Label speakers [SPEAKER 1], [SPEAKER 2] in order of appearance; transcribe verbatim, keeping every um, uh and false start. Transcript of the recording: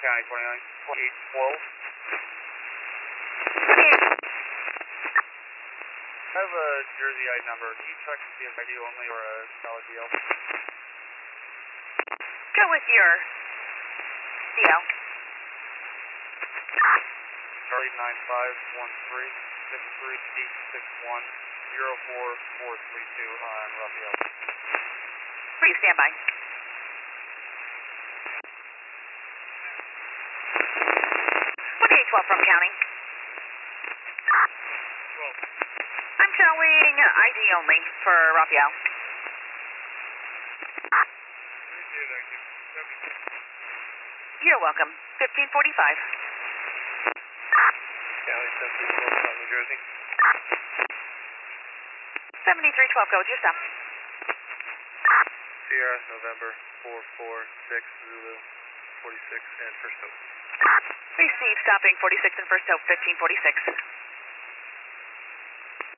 [SPEAKER 1] County, twenty-nine, twenty-eight, twelve. I have a Jersey I D number. Can you check to see if I D only or a solid D L?
[SPEAKER 2] Go with your D L.
[SPEAKER 1] Charlie nine five one three six three eight six one zero four four three two on Raphael.
[SPEAKER 2] Please stand by. twenty-eight twelve from county.
[SPEAKER 1] twelve.
[SPEAKER 2] I'm showing I D only for Raphael.
[SPEAKER 1] Appreciate it, thank you.
[SPEAKER 2] You're welcome. fifteen forty-five.
[SPEAKER 1] County seventy-three twelve, New Jersey.
[SPEAKER 2] seventy-three twelve, go with your stop.
[SPEAKER 1] Sierra, November four four six Zulu, forty-six and First Hope.
[SPEAKER 2] Receive stopping forty-six and First Hope, fifteen forty-six.